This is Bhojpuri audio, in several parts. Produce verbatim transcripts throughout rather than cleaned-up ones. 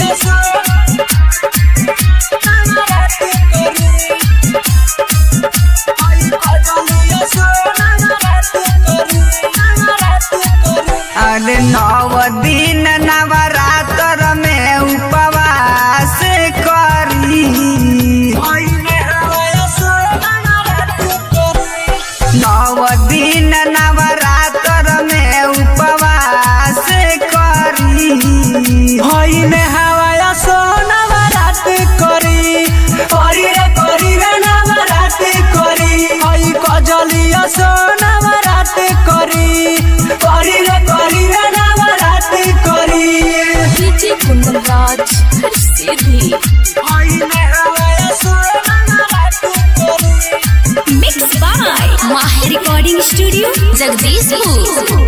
अरे नौ दिन नवरात्र में उपवास करी, नौ दिन नवरात्र में उपवास करी, होइने हवाया सो नवरात्र करी, करी रे करी रे नवरात्र करी, होई कजलिया सो नवरात्र करी, करी रे करी रे नवरात्र करी। डीजे कुंदन राज हर सीधी होइने हवाया सो नवरात्र करी। Mix by Mahir recording studio Jagdishpur.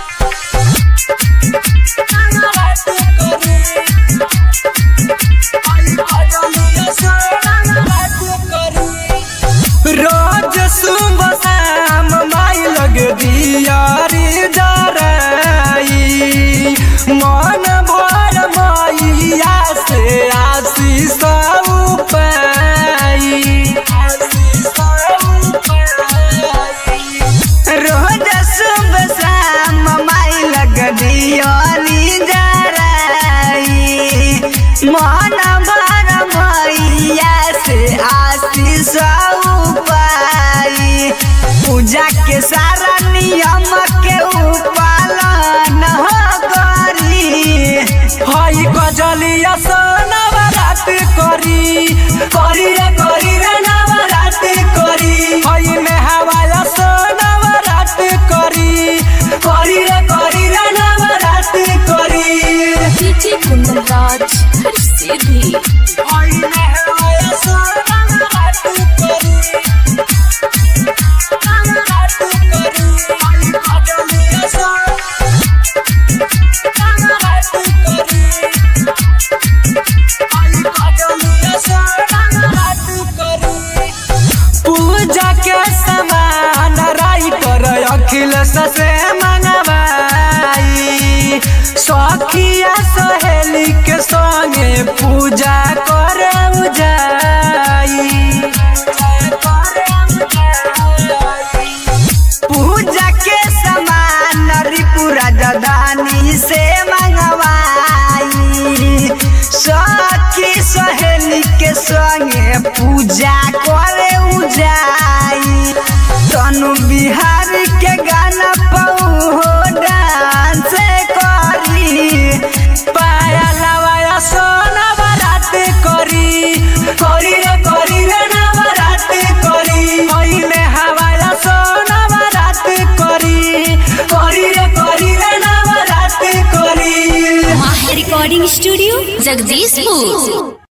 रोज सुबह शाम माई लग दियारी जराई, मन भर मैया से आशीष पाई। रोज सुबह शाम माई लग दियारी जराई, मन भर मैया से आशीष पाई। पूजा के सारा नियम के पालन करी, हई कजलिया सो नवरात्र करी, करी रे करी रे नवरात्र करी, हई में हवाया सो नवरात्र करी, करी रे करी रे नवरात्र करी। डीजे कुंदन राज हर सीधी हई में हवाया सो नवरात्र करी, नवरात्र करी, हई कजलिया सो नवरात्र करी, हई कजलिया सो नवरात्र करी। पूजा के सामान राई कर अखिलेश से मंगवाई, सखिया सहेली के संगे पूजा करे जाई। पूजा के सामान रिपुरा जदानी से मंगवाई, सखी सहेली के संगे पूजा करे जाई। तनु बिहार के गाना पऊ डांस करी, पाया लवाया सो नवरात्र करी, करी रे करी रे नवरात्र करी, हई में हवाया सो नवरात्र करी, करी रे करी रे नवरात्र करी। माहिर रिकॉर्डिंग स्टूडियो जगदीशपुर।